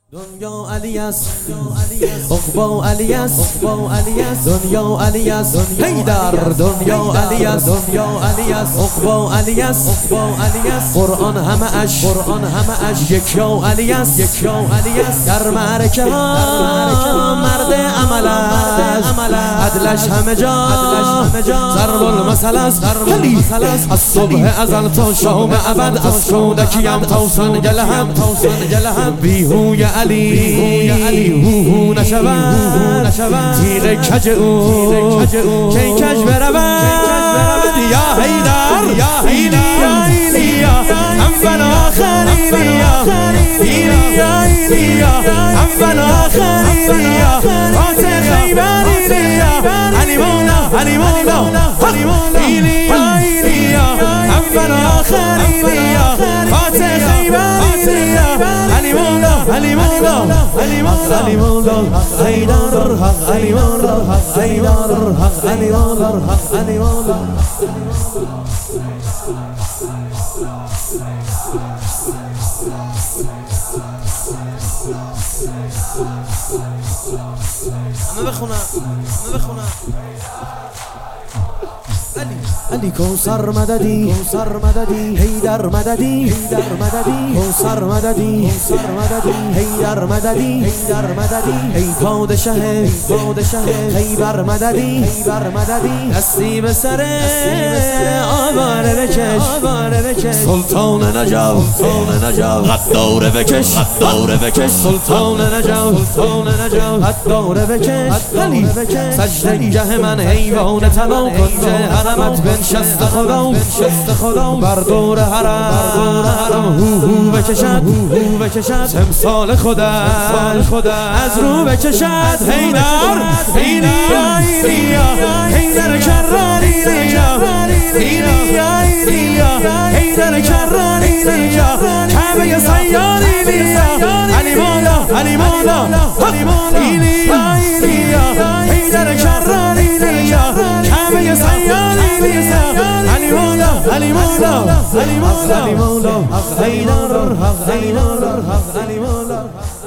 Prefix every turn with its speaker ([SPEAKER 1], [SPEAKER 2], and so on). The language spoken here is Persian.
[SPEAKER 1] دنیا علی است، عقبا علی است، دنیا علی است، حیدر دنیا علی است، عقبا علی است، قرآن همه اش یکیا علی است، در معرکه ها مرد عمل است، عدلش همه جا ضرب المثل است. از صبح ازل تا شام ابد، از کودکیم تا سنگ لحد، بیهوی علی هو نشود تیغ کج او کی کج برود. یا حیدر ایلیا اول آخر ایلیا اول آخر ایلیا فاتح خیبر علی مولا ایلیا اول آخر ایلیا فاتح خیبر علی مولا حیدر علی مولا حیدر علی مولا. همه بخونم علی کوثر مددی حیدر مددی کوثر مددی حیدر مددی ای پادشه خیبر مددی دستی به سر آواره بکش سلطان نجف غداره بکش سلطان نجف غداره بکش. سجده گه من حیوان طلا کنج حرمت بنشست خدا بر دور حرم هو بکشد تمثال خدا از رو بکشد. حیدر کرانی حیدر کرانی کعبه سیاری علی مولا حیدر کرانی کعبه سیاری علی مولا حیدر علی مولا.